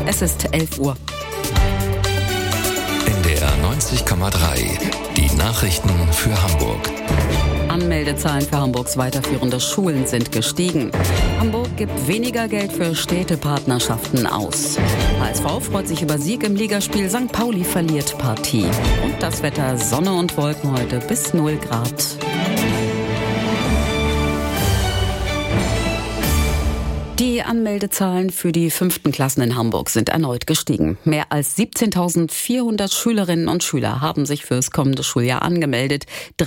Es ist 11 Uhr. NDR 90,3. Die Nachrichten für Hamburg. Anmeldezahlen für Hamburgs weiterführende Schulen sind gestiegen. Hamburg gibt weniger Geld für Städtepartnerschaften aus. HSV freut sich über Sieg im Ligaspiel. St. Pauli verliert Partie. Und das Wetter: Sonne und Wolken heute bis 0 Grad. Die Anmeldezahlen für die 5. Klassen in Hamburg sind erneut gestiegen. Mehr als 17.400 Schülerinnen und Schüler haben sich fürs kommende Schuljahr angemeldet.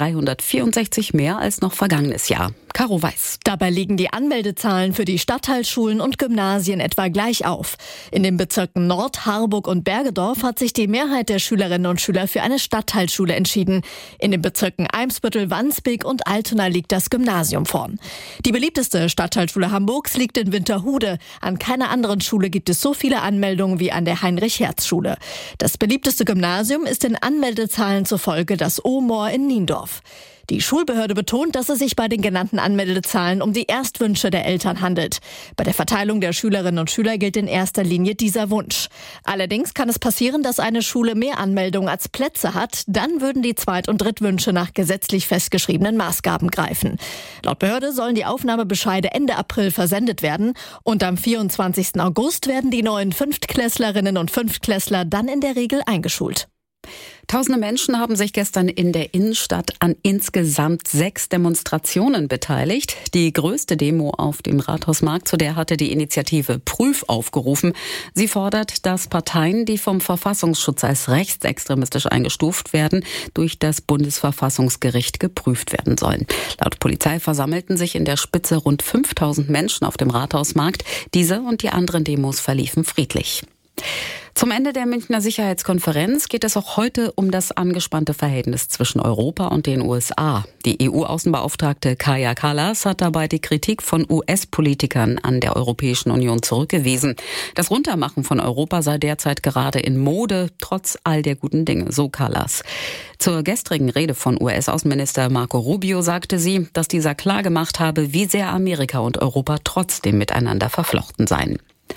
364 mehr als noch vergangenes Jahr. Caro Weiß. Dabei liegen die Anmeldezahlen für die Stadtteilschulen und Gymnasien etwa gleich auf. In den Bezirken Nord, Harburg und Bergedorf hat sich die Mehrheit der Schülerinnen und Schüler für eine Stadtteilschule entschieden. In den Bezirken Eimsbüttel, Wandsbek und Altona liegt das Gymnasium vorn. Die beliebteste Stadtteilschule Hamburgs liegt in Winterhude. An keiner anderen Schule gibt es so viele Anmeldungen wie an der Heinrich-Hertz-Schule. Das beliebteste Gymnasium ist den Anmeldezahlen zufolge das O-Moor in Niendorf. Die Schulbehörde betont, dass es sich bei den genannten Anmeldezahlen um die Erstwünsche der Eltern handelt. Bei der Verteilung der Schülerinnen und Schüler gilt in erster Linie dieser Wunsch. Allerdings kann es passieren, dass eine Schule mehr Anmeldungen als Plätze hat. Dann würden die Zweit- und Drittwünsche nach gesetzlich festgeschriebenen Maßgaben greifen. Laut Behörde sollen die Aufnahmebescheide Ende April versendet werden. Und am 24. August werden die neuen Fünftklässlerinnen und Fünftklässler dann in der Regel eingeschult. Tausende Menschen haben sich gestern in der Innenstadt an insgesamt 6 Demonstrationen beteiligt. Die größte Demo auf dem Rathausmarkt, zu der hatte die Initiative Prüf aufgerufen. Sie fordert, dass Parteien, die vom Verfassungsschutz als rechtsextremistisch eingestuft werden, durch das Bundesverfassungsgericht geprüft werden sollen. Laut Polizei versammelten sich in der Spitze rund 5.000 Menschen auf dem Rathausmarkt. Diese und die anderen Demos verliefen friedlich. Zum Ende der Münchner Sicherheitskonferenz geht es auch heute um das angespannte Verhältnis zwischen Europa und den USA. Die EU-Außenbeauftragte Kaja Kallas hat dabei die Kritik von US-Politikern an der Europäischen Union zurückgewiesen. Das Runtermachen von Europa sei derzeit gerade in Mode, trotz all der guten Dinge, so Kallas. Zur gestrigen Rede von US-Außenminister Marco Rubio sagte sie, dass dieser klargemacht habe, wie sehr Amerika und Europa trotzdem miteinander verflochten seien.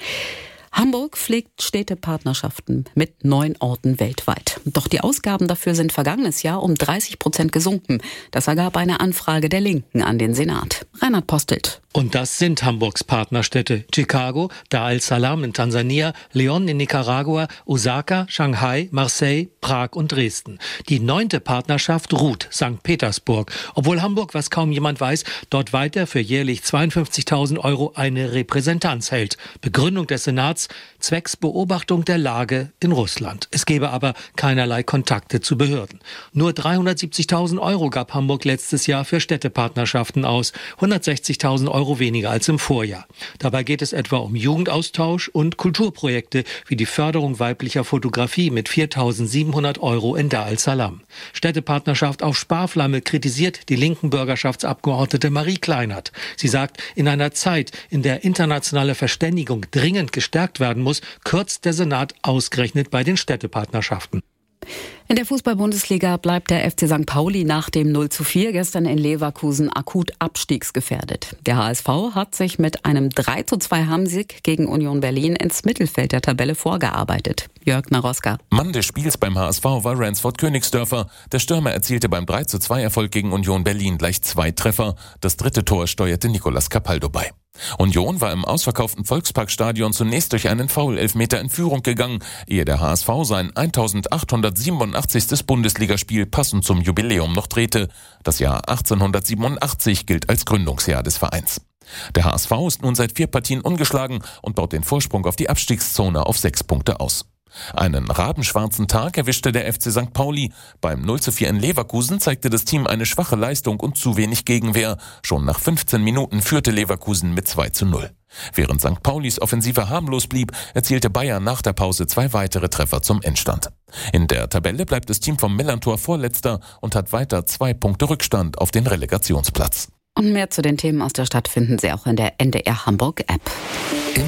Hamburg pflegt Städtepartnerschaften mit 9 Orten weltweit. Doch die Ausgaben dafür sind vergangenes Jahr um 30% gesunken. Das ergab eine Anfrage der Linken an den Senat. Reinhard Postelt. Und das sind Hamburgs Partnerstädte: Chicago, Dar es Salaam in Tansania, León in Nicaragua, Osaka, Shanghai, Marseille, Prag und Dresden. Die 9. Partnerschaft ruht St. Petersburg, obwohl Hamburg, was kaum jemand weiß, dort weiter für jährlich 52.000 € eine Repräsentanz hält. Begründung des Senats: zwecks Beobachtung der Lage in Russland. Es gebe aber keinerlei Kontakte zu Behörden. Nur 370.000 € gab Hamburg letztes Jahr für Städtepartnerschaften aus, 160.000 € weniger als im Vorjahr. Dabei geht es etwa um Jugendaustausch und Kulturprojekte wie die Förderung weiblicher Fotografie mit 4.700 € in Dar es Salaam. Städtepartnerschaft auf Sparflamme kritisiert die linken Bürgerschaftsabgeordnete Marie Kleinert. Sie sagt, in einer Zeit, in der internationale Verständigung dringend gestärkt werden muss, kürzt der Senat ausgerechnet bei den Städtepartnerschaften. In der Fußball-Bundesliga bleibt der FC St. Pauli nach dem 0:4 gestern in Leverkusen akut abstiegsgefährdet. Der HSV hat sich mit einem 3:2 Heimsieg gegen Union Berlin ins Mittelfeld der Tabelle vorgearbeitet. Jörg Naroska. Mann des Spiels beim HSV war Ransford Königsdörfer. Der Stürmer erzielte beim 3:2-Erfolg gegen Union Berlin gleich 2 Treffer. Das 3. Tor steuerte Nicolas Capaldo bei. Union war im ausverkauften Volksparkstadion zunächst durch einen Foul-Elfmeter in Führung gegangen, ehe der HSV sein 1887. Bundesligaspiel passend zum Jubiläum noch drehte. Das Jahr 1887 gilt als Gründungsjahr des Vereins. Der HSV ist nun seit 4 Partien ungeschlagen und baut den Vorsprung auf die Abstiegszone auf 6 Punkte aus. Einen rabenschwarzen Tag erwischte der FC St. Pauli. Beim 0:4 in Leverkusen zeigte das Team eine schwache Leistung und zu wenig Gegenwehr. Schon nach 15 Minuten führte Leverkusen mit 2:0. Während St. Paulis Offensive harmlos blieb, erzielte Bayern nach der Pause 2 weitere Treffer zum Endstand. In der Tabelle bleibt das Team vom Millantor Vorletzter und hat weiter 2 Punkte Rückstand auf den Relegationsplatz. Und mehr zu den Themen aus der Stadt finden Sie auch in der NDR Hamburg App.